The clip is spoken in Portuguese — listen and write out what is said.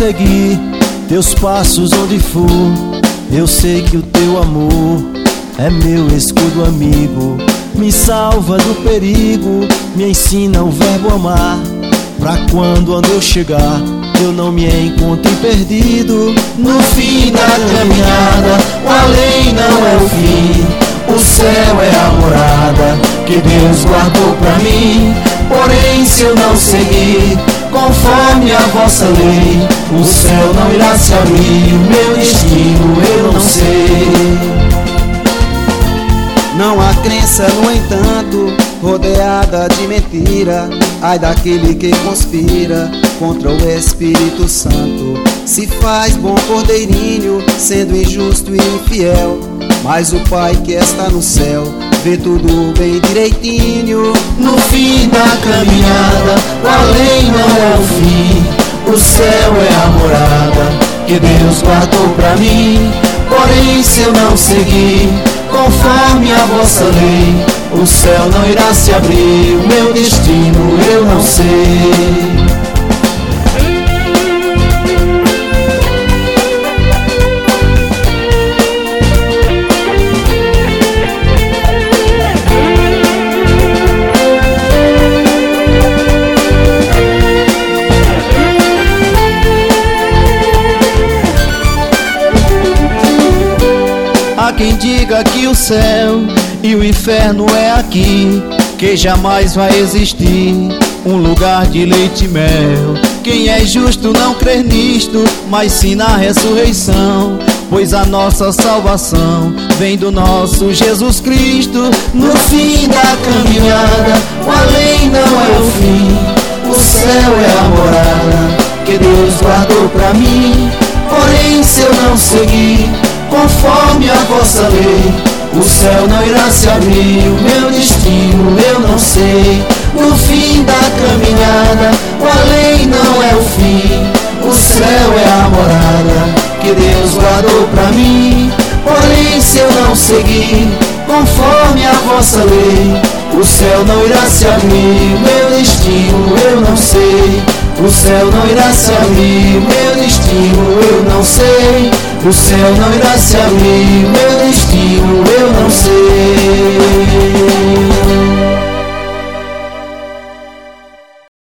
seguir teus passos onde for. Eu sei que o teu amor é meu escudo amigo, me salva do perigo, me ensina o verbo amar, pra quando eu chegar eu não me encontre perdido. No fim da caminhada, o além não é o fim, o céu é a morada que Deus guardou pra mim. Porém, se eu não seguir conforme a vossa lei, o céu não irá se abrir, o meu destino eu não sei. Não há crença, no entanto, rodeada de mentira, ai daquele que conspira contra o Espírito Santo. Se faz bom cordeirinho, sendo injusto e infiel, mas o Pai que está no céu vê tudo bem direitinho. No fim da caminhada, o além não é o fim, o céu é a morada que Deus guardou pra mim. Porém, se eu não seguir conforme a vossa lei, o céu não irá se abrir, o meu destino eu não sei. Há quem diga que o céu e o inferno é aqui, que jamais vai existir um lugar de leite e mel. Quem é justo não crê nisto, mas sim na ressurreição, pois a nossa salvação vem do nosso Jesus Cristo. No fim da caminhada, o além não é o fim, o céu é a morada que Deus guardou pra mim. Porém, se eu não seguir conforme a vossa lei, o céu não irá se abrir, o meu destino eu não sei. No fim da caminhada, o além não é o fim, o céu é a morada que Deus guardou pra mim. Porém, se eu não seguir conforme a vossa lei, o céu não irá se abrir, o meu destino eu não sei. O céu não irá se abrir, meu destino eu não sei. O céu não irá se abrir, meu destino eu não sei.